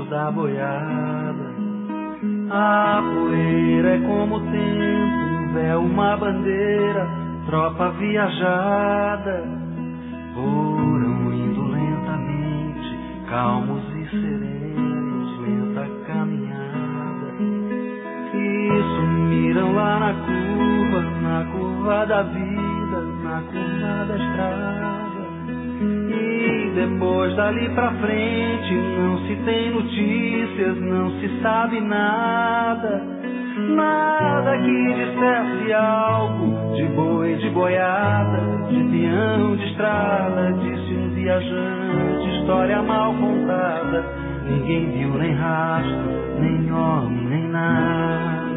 da boiada. A poeira é como o tempo, um véu, uma bandeira, tropa viajada. Foram indo lentamente, calmos e serenos, lenta caminhada. E sumiram lá na curva da vida, na curva da estrada. E depois dali pra frente não se tem notícias, não se sabe nada. Nada que dissesse algo de boi, de boiada, de peão, de estrada. Disse um viajante, história mal contada. Ninguém viu nem rastro, nem homem, nem nada.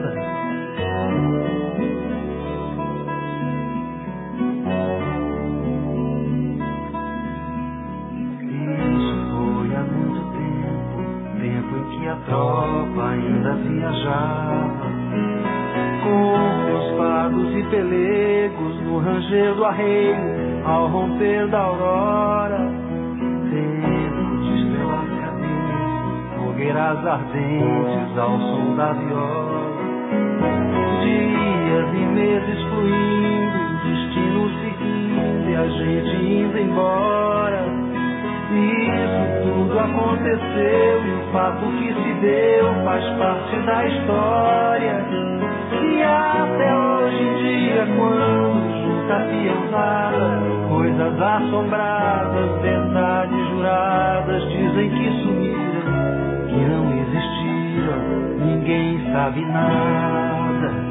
A tropa ainda viajava, com os fardos e pelegos no ranger do arreio, ao romper da aurora. Tempo de estrelas cadentes, fogueiras ardentes ao som da viola. Dias e meses fluindo, destino seguindo e a gente indo embora. Isso tudo aconteceu e o fato que se deu faz parte da história. E até hoje em dia, quando junta a piezada, coisas assombradas, verdades juradas, dizem que sumiram, que não existiram, ninguém sabe nada.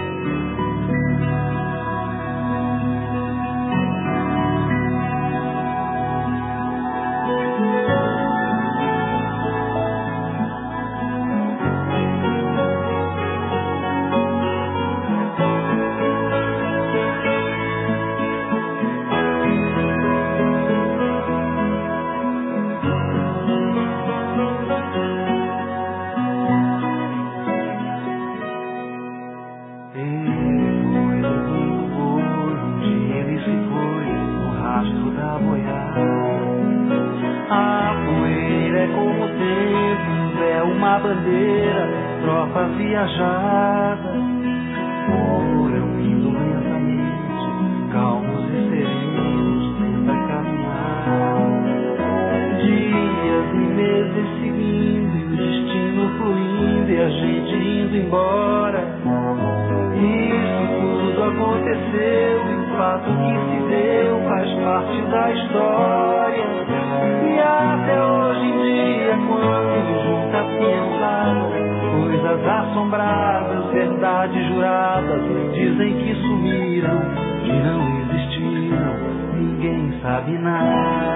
Viajada, foram indo lentamente, calmos e serenos, lenta caminhada. Dias e meses seguindo, e o destino fluindo, e a gente indo embora. Isso tudo aconteceu, e o fato que se deu faz parte da história. E até hoje em dia, quando junta a piezada, coisas assombradas, verdades juradas, dizem que sumiram, que não existiram, ninguém sabe nada.